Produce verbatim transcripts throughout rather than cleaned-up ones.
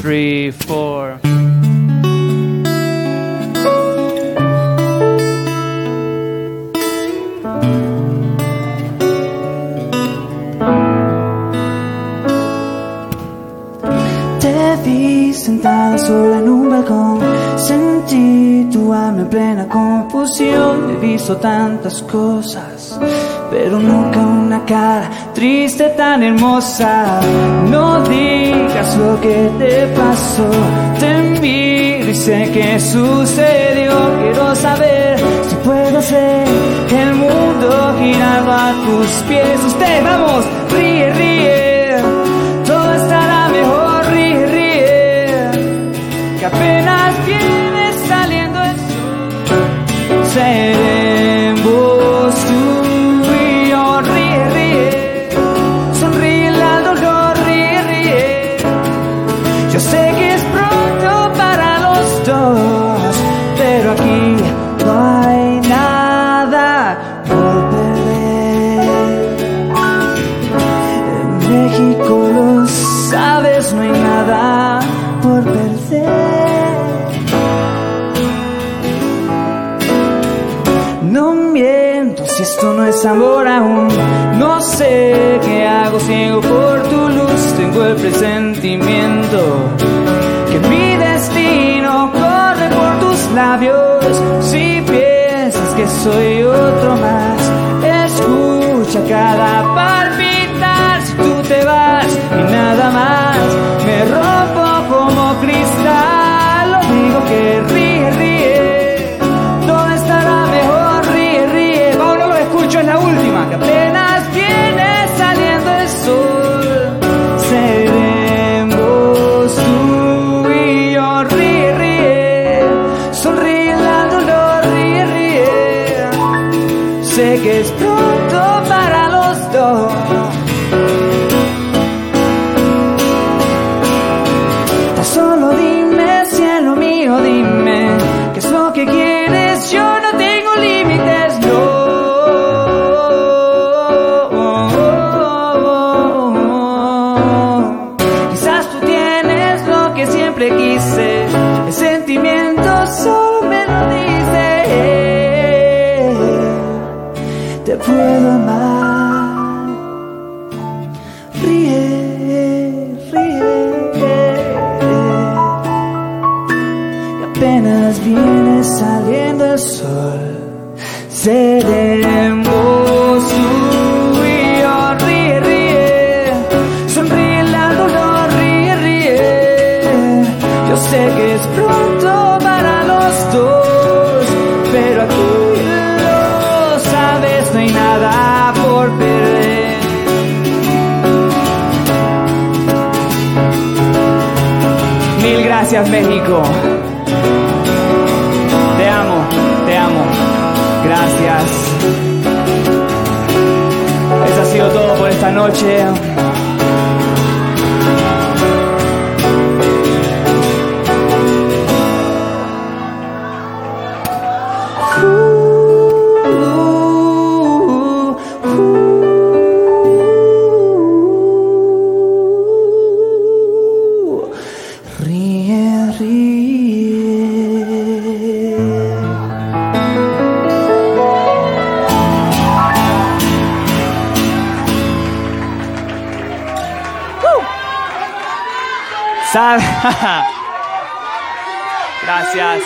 three, four. Te vi sentada sola en un balcón, sentí tu alma en plena confusión. He visto tantas cosas, pero nunca una cara triste tan hermosa. No digas lo que te pasó, te miro y sé que sucedió. Quiero saber si puedo hacer el mundo girando a tus pies. Ustedes, vamos, ríe, ríe, todo estará mejor, ríe, ríe, que apenas viene saliendo el sol. Seremos tú. Yo sé que es pronto para los dos, pero aquí no hay nada por perder. En México lo sabes, no hay nada por perder. No miento si esto no es amor aún. No sé qué hago ciego por tu luz. Tengo el presentimiento que mi destino corre por tus labios. Si piensas que soy otro más, escucha cada palpitar. Si tú te vas y nada más, me rompo como cristal. Lo digo que ríe, ríe, todo estará mejor, ríe, ríe. Vamos, no lo escucho, es la última, que apenas viene saliendo el sol. Seremos tú y yo, ríe, ríe, sonríe al dolor, ríe, ríe. Sé que es pronto para los dos. Tan solo dime, cielo mío, dime qué es lo que quieres. Yo no tengo límites, no. Siempre quise, el sentimiento solo me lo dice. Te puedo amar, ríe, ríe, y apenas viene saliendo el sol. Seremos tú y yo, ríe, ríe, sonríe al dolor, ríe, ríe. Yo sé que es pronto para los dos, pero aquí lo sabes, no hay nada por perder. Mil gracias, México. Te amo, te amo. Gracias. Eso ha sido todo por esta noche. ¿Sabe? Gracias.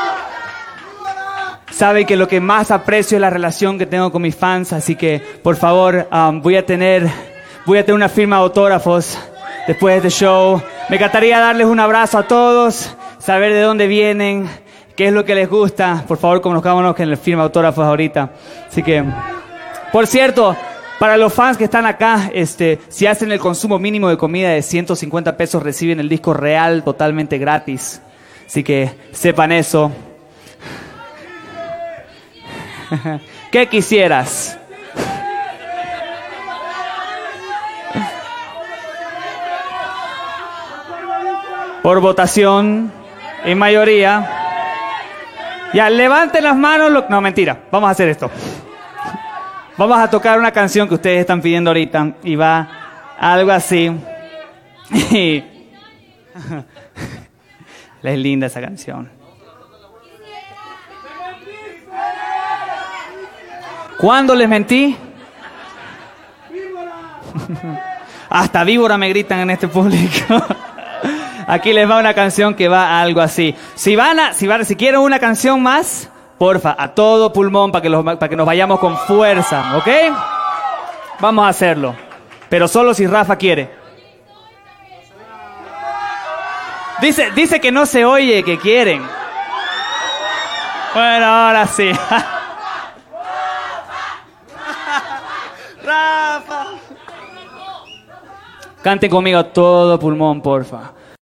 Sabe que lo que más aprecio es la relación que tengo con mis fans, así que por favor um, voy a tener voy a tener una firma de autógrafos después de este show. Me encantaría darles un abrazo a todos, saber de dónde vienen, qué es lo que les gusta. Por favor, conozcámonos que en la firma de autógrafos ahorita. Así que, por cierto, para los fans que están acá, este, si hacen el consumo mínimo de comida de ciento cincuenta pesos, reciben el disco real totalmente gratis. Así que sepan eso. ¿Qué quisieras? Por votación, en mayoría. Ya, levanten las manos. Lo... No, mentira. Vamos a hacer esto. Vamos a tocar una canción que ustedes están pidiendo ahorita y va algo así. Es linda esa canción. ¿Cuándo les mentí? Hasta víbora me gritan en este público. Aquí les va una canción que va algo así. Si van a, si van, si quieren una canción más, porfa, a todo pulmón para que los, para que nos vayamos con fuerza, ¿ok? Vamos a hacerlo, pero solo si Rafa quiere. Dice, dice que no se oye, que quieren. Bueno, ahora sí. Rafa. Canten conmigo a todo pulmón, porfa.